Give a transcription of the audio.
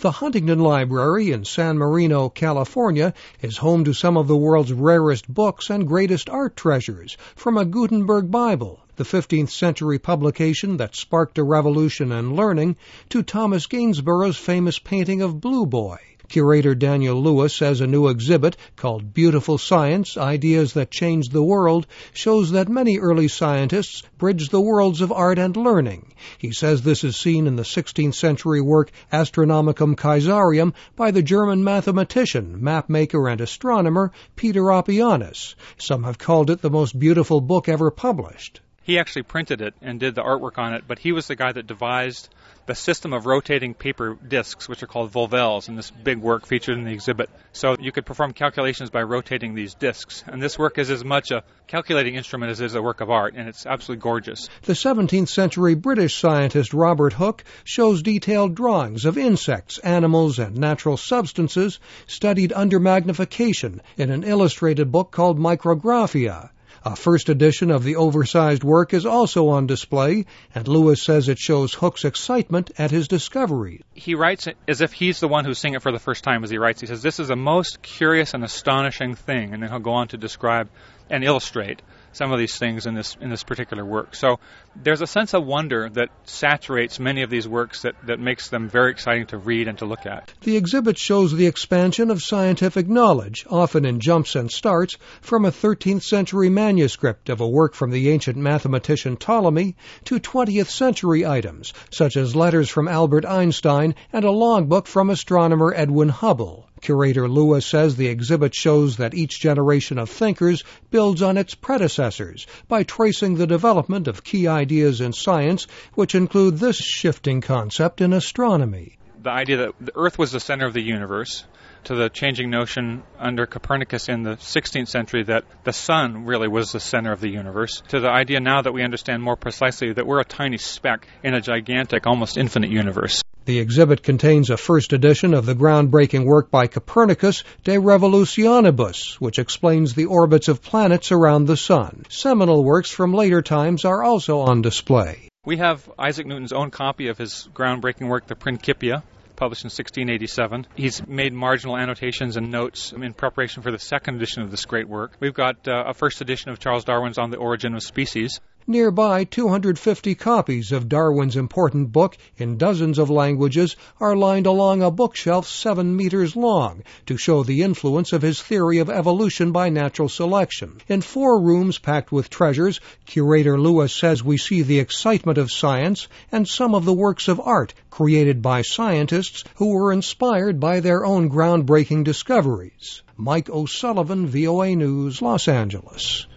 The Huntington Library in San Marino, California, is home to some of the world's rarest books and greatest art treasures, from a Gutenberg Bible, the 15th century publication that sparked a revolution in learning, to Thomas Gainsborough's famous painting of Blue Boy. Curator Daniel Lewis says a new exhibit called Beautiful Science, Ideas That Changed the World shows that many early scientists bridged the worlds of art and learning. He says this is seen in the 16th century work Astronomicum Caesarium by the German mathematician, mapmaker, and astronomer Peter Oppianus. Some have called it the most beautiful book ever published. He actually printed it and did the artwork on it, but he was the guy that devised the system of rotating paper discs, which are called volvels, in this big work featured in the exhibit. So you could perform calculations by rotating these discs. And this work is as much a calculating instrument as it is a work of art, and it's absolutely gorgeous. The 17th century British scientist Robert Hooke shows detailed drawings of insects, animals, and natural substances studied under magnification in an illustrated book called Micrographia. A first edition of the oversized work is also on display, and Lewis says it shows Hooke's excitement at his discovery. He writes it as if he's the one who's seeing it for the first time as he writes. He says, "This is a most curious and astonishing thing," and then he'll go on to describe and illustrate some of these things in this particular work. So there's a sense of wonder that saturates many of these works that makes them very exciting to read and to look at. The exhibit shows the expansion of scientific knowledge, often in jumps and starts, from a 13th century manuscript of a work from the ancient mathematician Ptolemy to 20th century items, such as letters from Albert Einstein and a logbook from astronomer Edwin Hubble. Curator Lewis says the exhibit shows that each generation of thinkers builds on its predecessors by tracing the development of key ideas in science, which include this shifting concept in astronomy. The idea that the Earth was the center of the universe, to the changing notion under Copernicus in the 16th century that the sun really was the center of the universe, to the idea now that we understand more precisely that we're a tiny speck in a gigantic, almost infinite universe. The exhibit contains a first edition of the groundbreaking work by Copernicus, De Revolutionibus, which explains the orbits of planets around the sun. Seminal works from later times are also on display. We have Isaac Newton's own copy of his groundbreaking work, the Principia, published in 1687. He's made marginal annotations and notes in preparation for the second edition of this great work. We've got a first edition of Charles Darwin's On the Origin of Species. Nearby, 250 copies of Darwin's important book in dozens of languages are lined along a bookshelf 7 meters long to show the influence of his theory of evolution by natural selection. In 4 rooms packed with treasures, Curator Lewis says we see the excitement of science and some of the works of art created by scientists who were inspired by their own groundbreaking discoveries. Mike O'Sullivan, VOA News, Los Angeles.